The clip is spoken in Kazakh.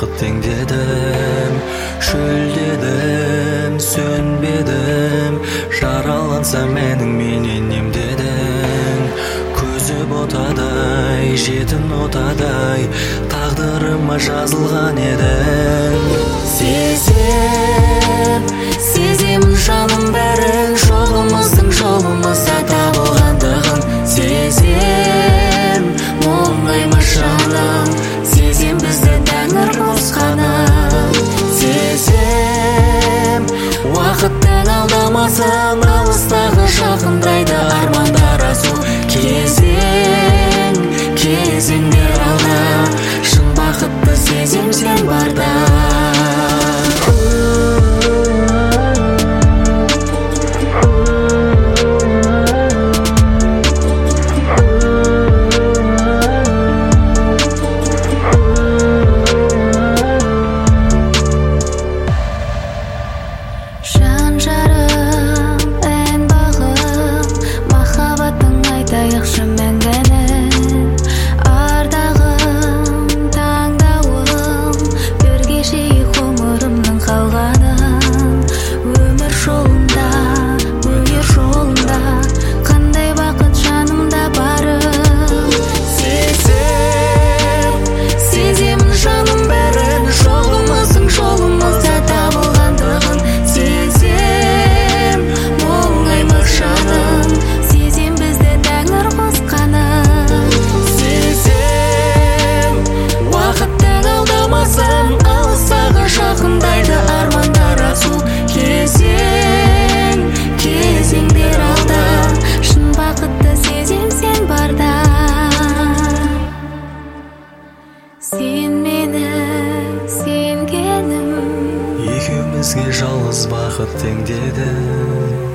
бақыт теңдедім, шөлдедім, сөнбедім, жараланса менен емдедің. Көзі ботадай, жетін отадай, тағдырыма жазылған едің. Сеземін жаным бәрін, жолымыздың жолымызда табылғандығын. Сезем, мұңайма жаным, сезем бізді тәңір қосқанын. Сезем, уақыттың алдамасын, алыстағы жақындайды армандар асу. Кезеңдер алда, шын бақытты сезем сен барда. Жан жарым, ән бағым, махаббаттың айтайықшы мәңгінің. Ардағым, таңдауым, бірге жейік ғұмырымның қалғанын. Өмір жолында, өнер жолында, қандай бақыт жанымда барым. Сеземін жаным бәрін, жолымыздың жолымызда табылғандығын. Сезем, мұңайма жаным, сезем бізді тәңір қосқанын. Сезем, уақыттың алдамасын, алыстағы жақындайды армандар асу. Кезеңдер алда, шын бақытты сезем сен барда. Сен менің сенгенім, Екеумізге жалғыз бақыт теңдеді.